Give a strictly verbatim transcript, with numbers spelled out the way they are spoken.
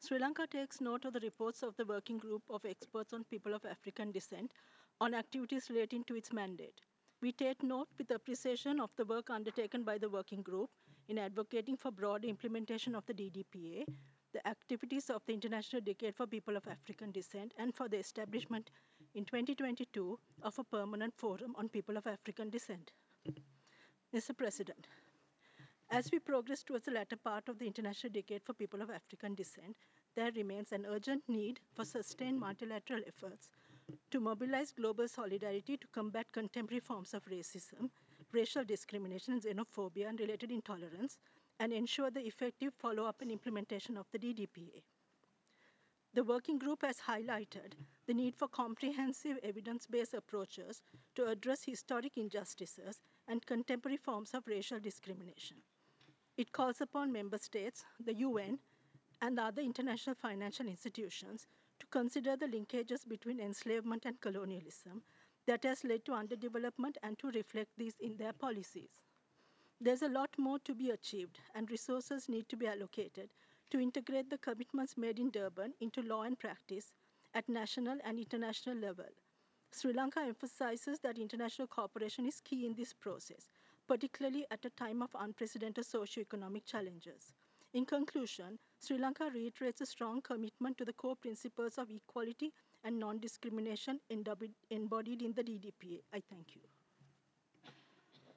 Sri Lanka takes note of the reports of the Working Group of Experts on People of African Descent on activities relating to its mandate. We take note with appreciation of the work undertaken by the Working Group in advocating for broad implementation of the D D P A, the activities of the International Decade for People of African Descent, and for the establishment in twenty twenty-two of a permanent forum on people of African descent. Mister President, as we progress towards the latter part of the International Decade for People of African Descent, there remains an urgent need for sustained multilateral efforts to mobilize global solidarity to combat contemporary forms of racism, racial discrimination, xenophobia, and related intolerance, and ensure the effective follow-up and implementation of the D D P A. The working group has highlighted the need for comprehensive evidence-based approaches to address historic injustices and contemporary forms of racial discrimination. It calls upon member states, the U N, and other international financial institutions to consider the linkages between enslavement and colonialism that has led to underdevelopment and to reflect these in their policies. There's a lot more to be achieved, and resources need to be allocated to integrate the commitments made in Durban into law and practice at national and international level. Sri Lanka emphasizes that international cooperation is key in this process, particularly at a time of unprecedented socio-economic challenges. In conclusion, Sri Lanka reiterates a strong commitment to the core principles of equality and non-discrimination embodied in the D D P A. I thank you.